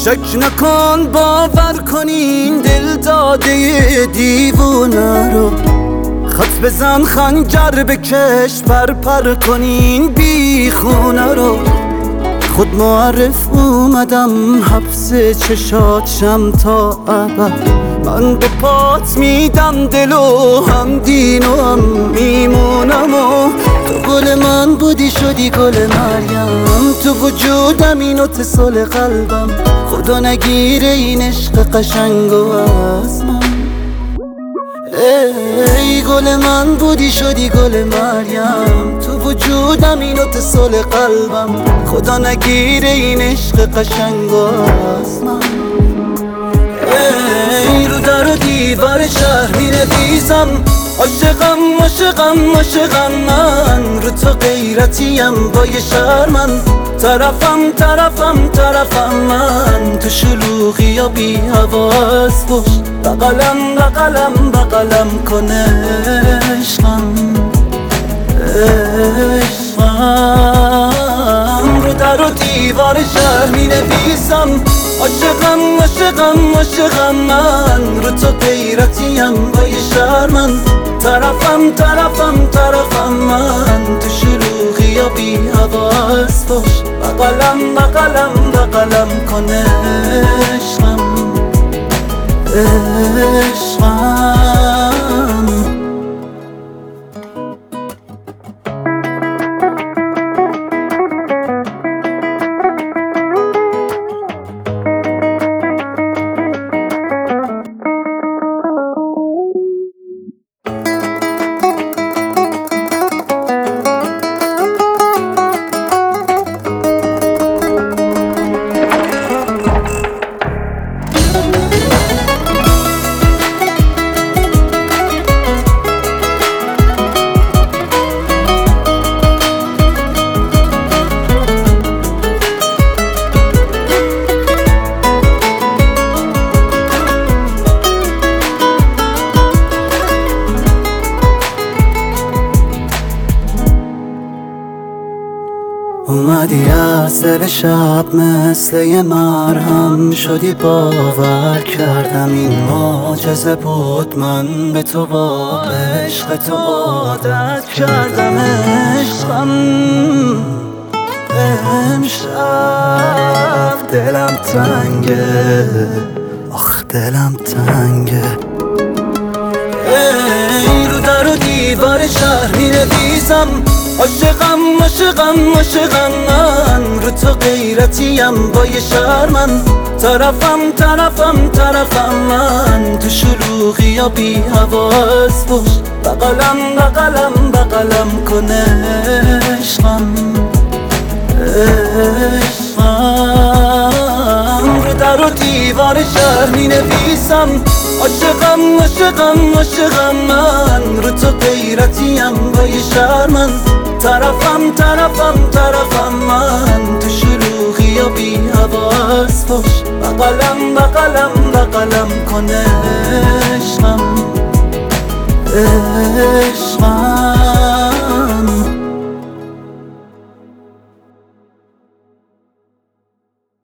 شک نکن باور کنین دل داده دیوونه رو، خط بزن خنجر بکش پر کنین بی خونه رو. خود معرف اومدم حبس چشاتشم تا ابد، من به پات میدم دل و هم دین و هم میمونم و تو گل من بودی شدی گل مریم، تو وجودم این اتصال قلبم، خدا نگیره این عشق قشنگو از من. ای گل من بودی شدی گل مریم، تو وجودم این اتصال قلبم، خدا نگیره این عشق قشنگو از من. ای رو در و دیوار شهر می نویسم عاشقم عاشقم عاشقم من، رو تو غیرتیم با یه شرمن، طرفم من، تو شلوغی یا بی حواس باش، بغلم کنه عشقم رو در و دیوار شهر می نویسم عاشقم من، رو تو غیرتیم با یه شرمن، طرفم من، تو شلوغی یا بی حواس باش، بغلم کنه عشقم. اومدی از دل شب مثل یه مرهم شدی، باور کردم این معجزه بود، من به تو با عشق تو عادت کردم. عشقم امشب دلم تنگه، آخ دلم تنگه. ای رو در و دیوار شهر می نویسم عاشقم من، رو تو غیرتیم با یه شرمن، طرفم من، تو شلوغی یا بی حواس باش، بغلم کنه عشقم رو در و دیوار شهر می نویسم عاشقم من، رو تو غیرتیم با یه شرمن، طرفم من، تو شلوغی یا بی حواس باش، بغلم کنه عشقم.